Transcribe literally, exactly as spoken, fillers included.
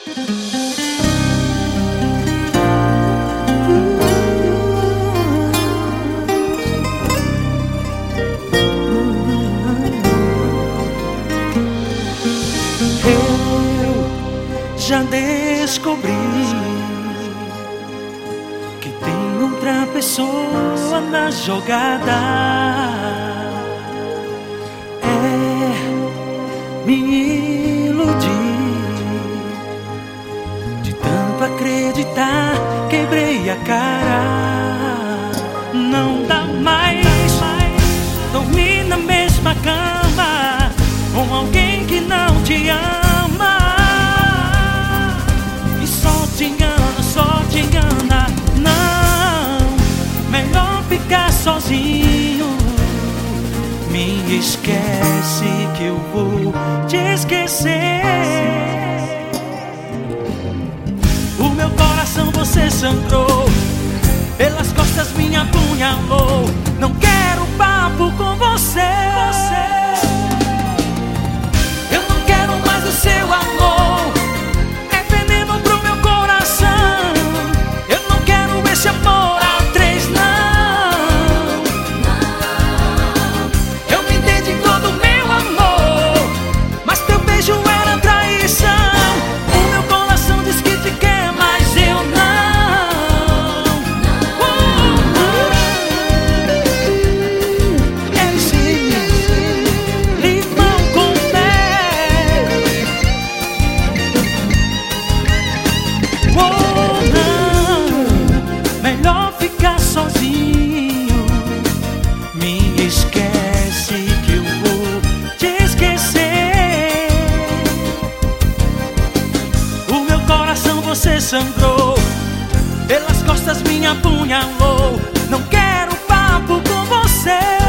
Já descobri que tem outra pessoa na jogada. É, me iludi. De tanto acreditar, quebrei a cara. Não dá mais dormir na mesma cama com alguém que não te ama. Te engana, só te engana. Não, melhor ficar sozinho. Me esquece que eu vou te esquecer. O meu coração você sangrou, pelas costas me apunhalou. Não quero papo com você. Eu não quero mais o seu amor. Esse amor a três, não. Eu me dei de todo meu amor, mas teu beijo era traição. O meu coração diz que te quer, mas eu não. M C limão com mel. Oh, não. Melhor ficar sozinho. Me esquece que eu vou te esquecer. O meu coração você sangrou, pelas costas me apunhalou. Não quero papo com você.